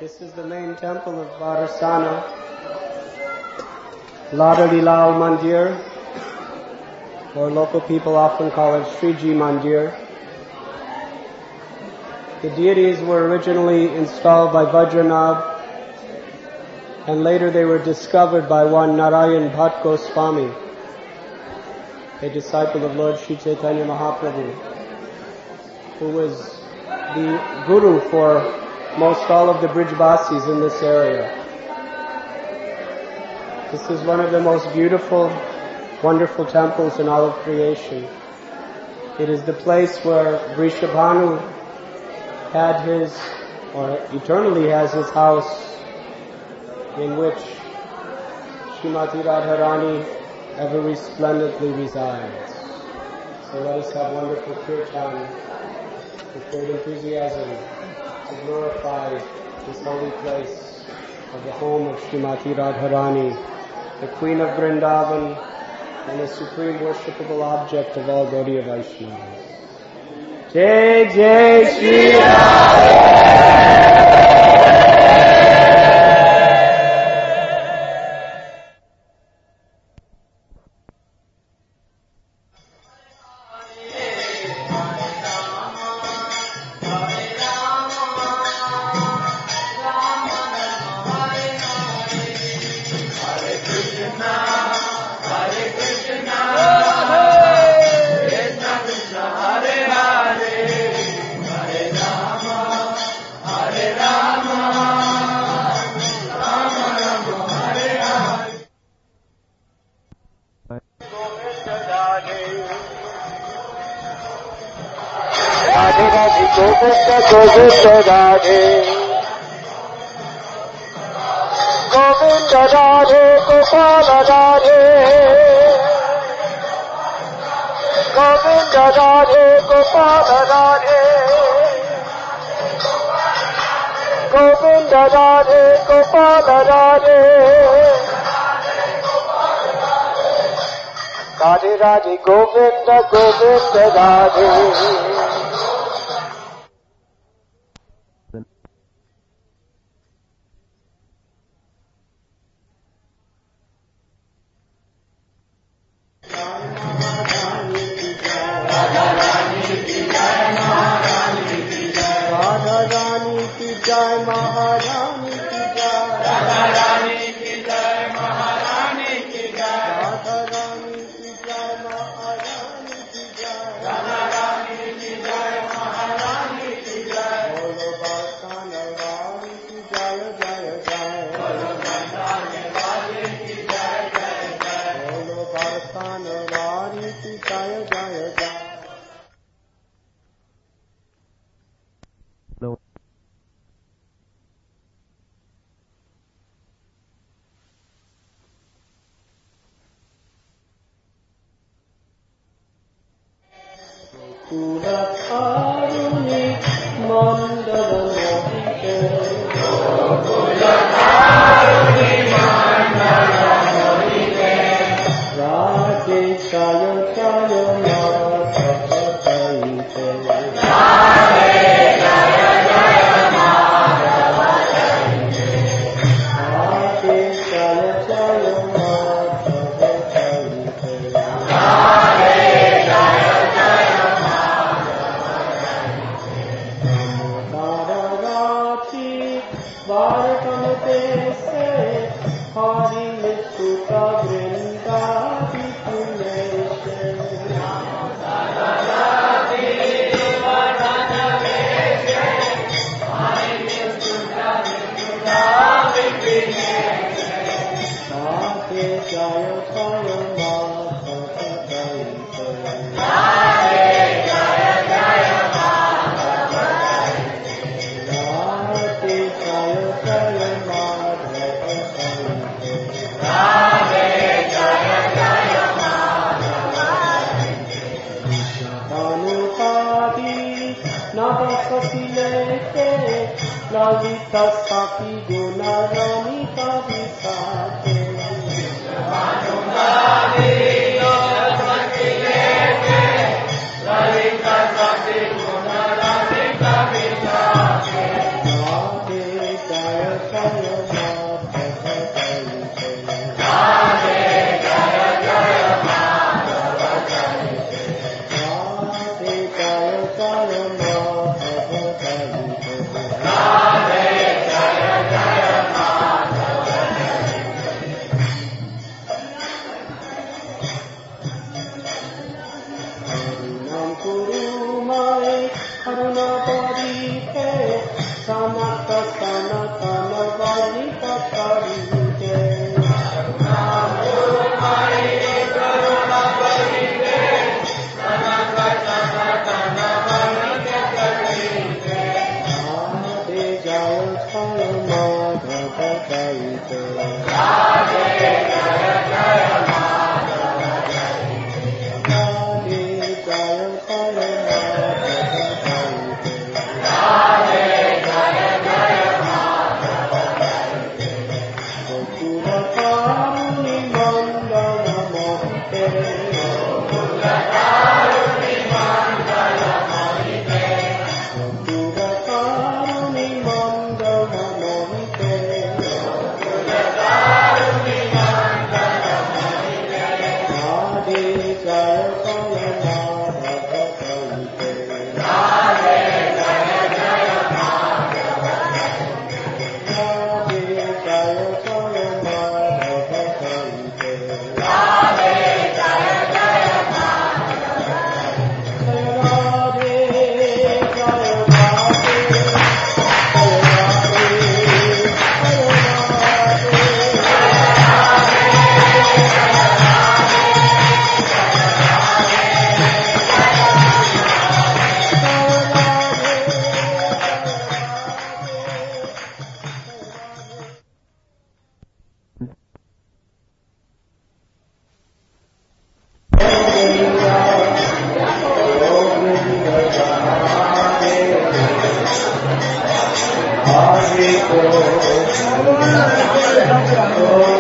This is the main temple of Varasana, Ladali Lal Mandir, or local people often call it Sriji Mandir. The deities were originally installed by Vajranath, and later they were discovered by one Narayan Bhatt Goswami, a disciple of Lord Sri Chaitanya Mahaprabhu, who was the guru for most all of the Brijbasis in this area. This is one of the most beautiful, wonderful temples in all of creation. It is the place where Vrishabhanu had his, or eternally has his house, in which Srimati Radharani ever resplendently resides. So let us have wonderful kirtan with great enthusiasm to glorify this holy place of the home of Srimati Radharani, the Queen of Vrindavan and the supreme worshipable object of all Gaudiya Vaishnavas. Jai Jai Shri Radha. Radhe Radhe Govinda Govinda Radhe. Hare Krishna, Hare Krishna,